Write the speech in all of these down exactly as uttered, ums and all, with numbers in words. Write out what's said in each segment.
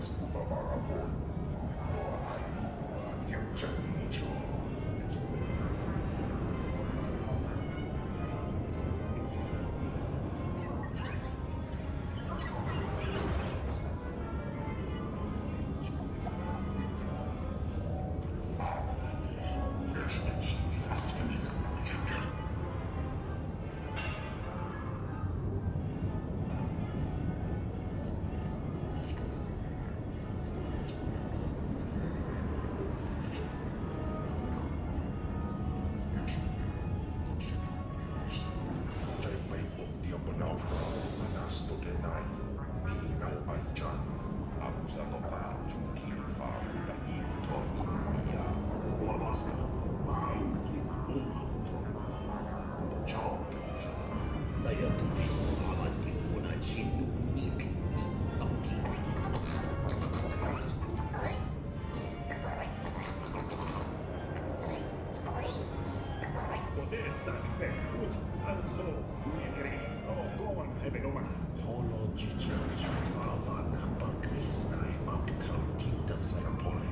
Scuba Barabon, Noa Aiua, Diaccianicio. Saya tupin avanti con accendo unique occhi. Poder sakvek ut also negri o gon ebenoma. Holo dzieciaki, awa na bagrisnej apkantita sarapole.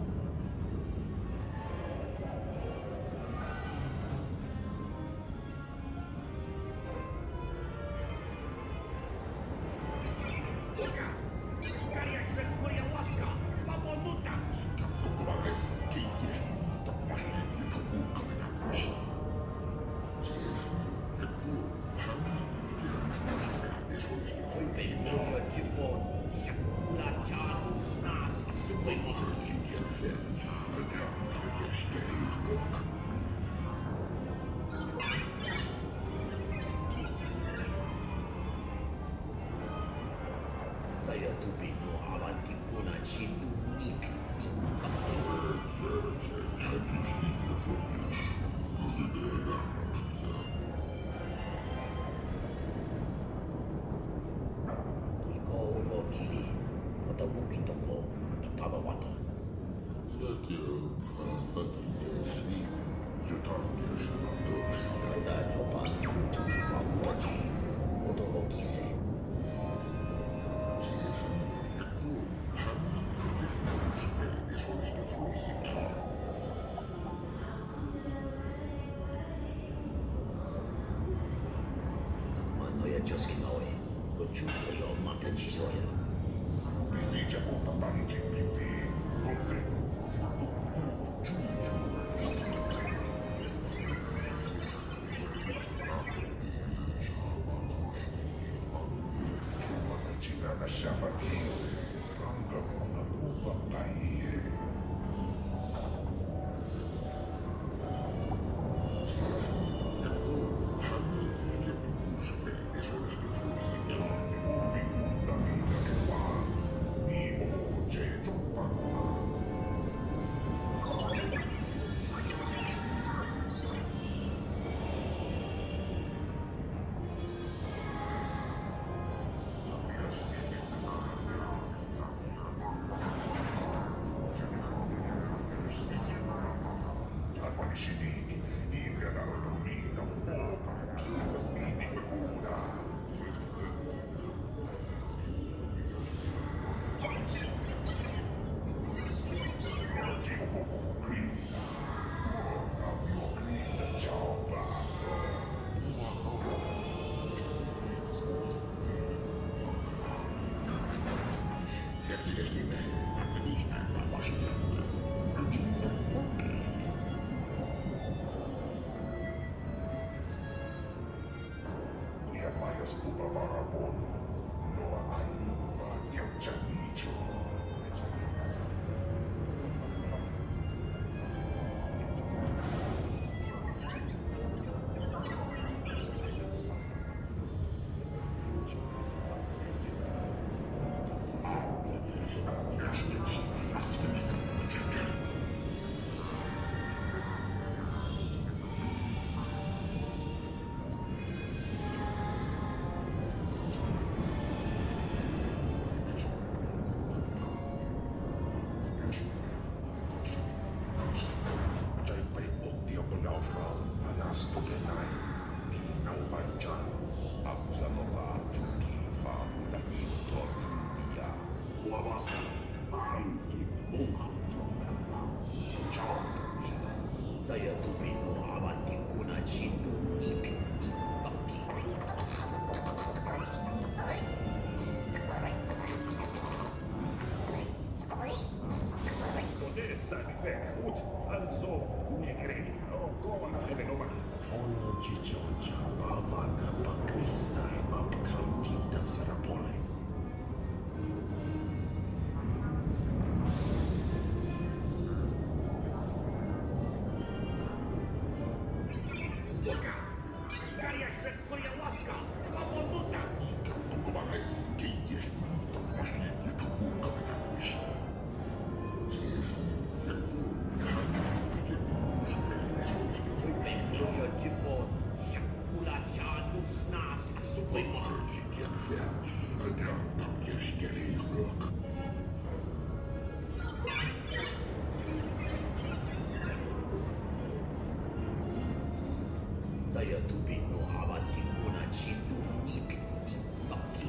Saya tupin avanti con accendo unique Iko mo kili, mata buki toko, tatawa wata. Kada jopan, tuki fakuraji, odovo kise. Manoja cioski małe, почувствую мата чизоя. Bistica puta panici piti, botte. Giugiu. Ciuma vicina da sciabachese, pronto una lupa paie. Scinini, Ivrea da Lorino, Opa, Pisa, Smidi, Buda. Givo poco fu qui. Ora mio grida, ciao basso. Sertiges nime, Isten tapasni. Scuba Barabon, Noa Aiua, Diaccianicio. Uavasta. Saya tupino avanti kuna citu nik ipaki. Odessa kvekut, also negri, okoman evenoma. Ologi Georgia, Havana, Pakistan, Abkhantita, Sarapole. Łuka! Karia się twoja łaska! Kłamonuta! Kokowane, ty jest to właśnie nie to komentarz. Wędruje ci po siakula cianus nas suprema. Jak wiesz, a ja tam jest rok. Saya tupino avanti kuna citu nik ipaki.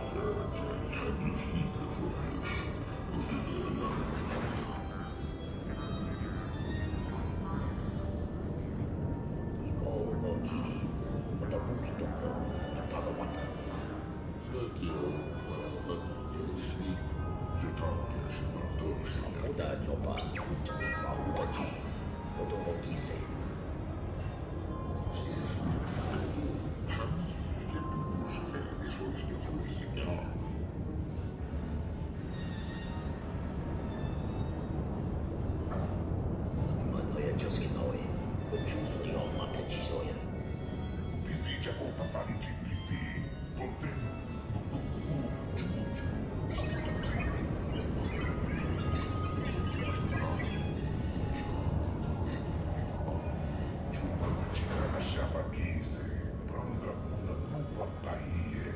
Ikaw mo kini, matabuki toko, tatagawata. Poda nyoba, fakuda ji, odoro kise. Manoja cioski noe, ucciuso io mate cisoia. Pisiccia con papali cipliti, potem, Ciumacina lasciava chise, pronta una nuova paie.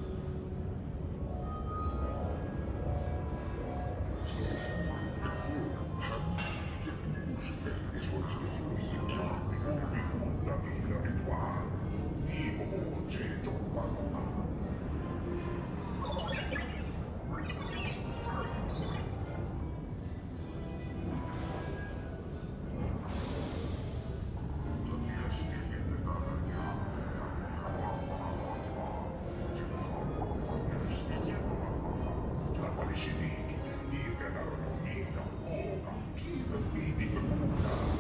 Nuovi puntamini rituali, vivo voce giovane. Scidichi, diventano unita, oca, chisa spidi per una.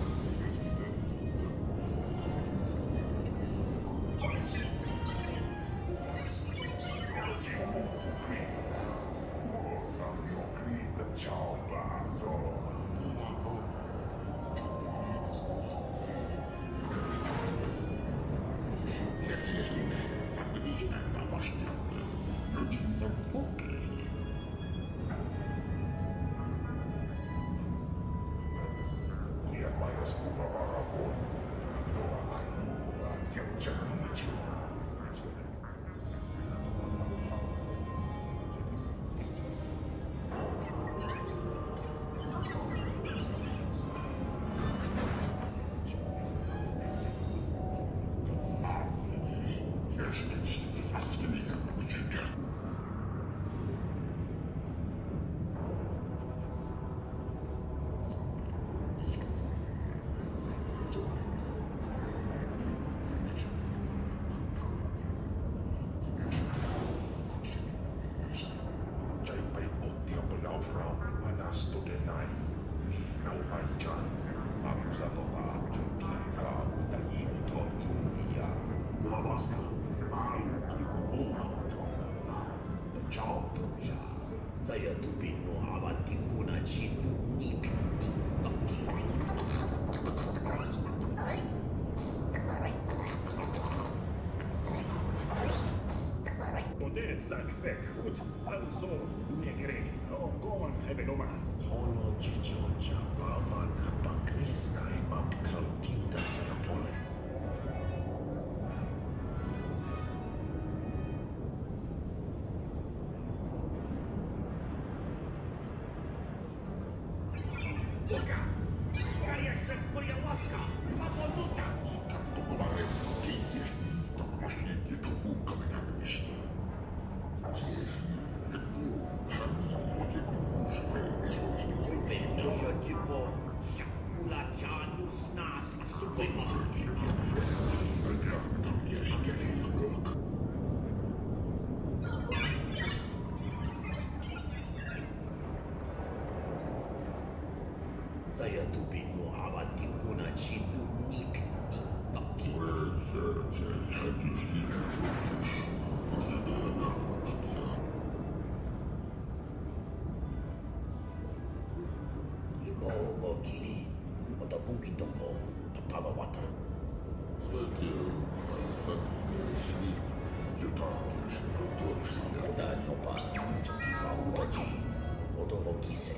Oggi muovo qui, vorrà mio grida, ciao basso. Qui ormai è scuola barabone, dove aiuta a ghiacciarci. Saya tupino avanti kuna citu nik ipaki. Odessa kvekut, also negri, okoman evenoma. Ologi Georgia, Havana, Pakistan, Abkhantita, Sarapole. Łuka! Karia się twoja łaska! Kłamonuta! Kokowane, ty jest to właśnie nie to komentarz. Saya tupingo avanti kuna chidunik di paki. Iko mo kili, otabuki toko, tatawawata. Kada nopa, tukifa utaji, otovo kise.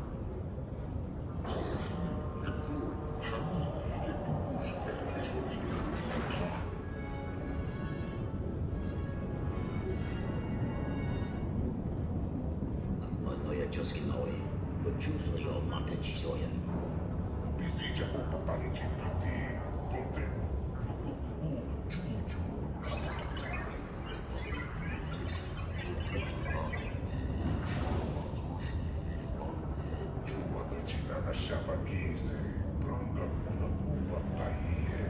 Manoja Joskinoi, почувствую мата чизоя. Bistica o paparici pati, ponte, kuku, chuchu. Chuma da china na chapa kise, pronga una kuba paie.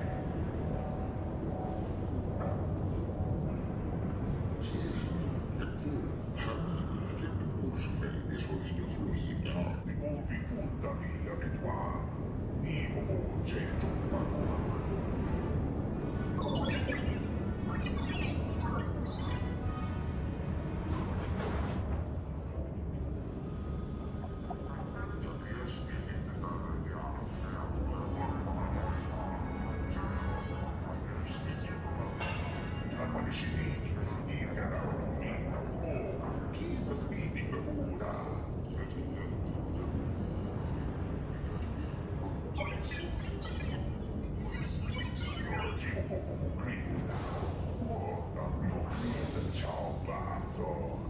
Ni ubi punta villa rituale, ni ubu ceto pakua. Shiniki, Irgana Romina, oh, Kisa speeding the Buddha. Gibo Krida, oh, Damio Krida, ciao, basso.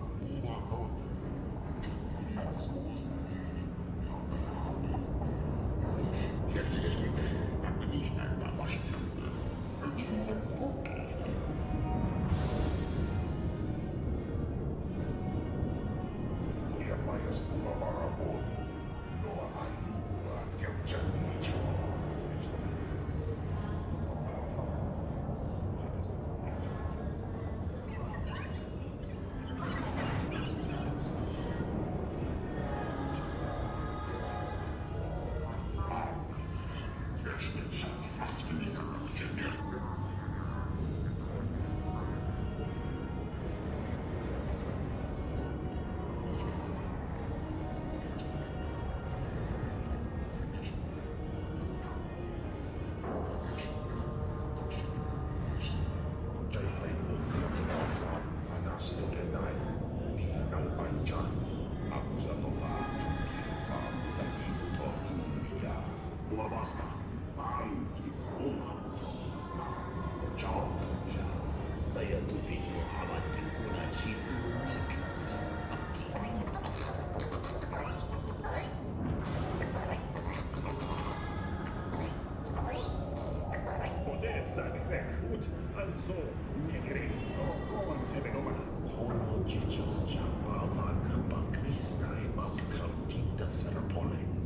Scuba Barabon, Noa Ayu, at Kemchanicho. Saya tupingo avanti kuna chidunik Podesta kväckut, alltså negri, och en evenoma. Hono chicho chapavan baknistai bakam tinta serapole.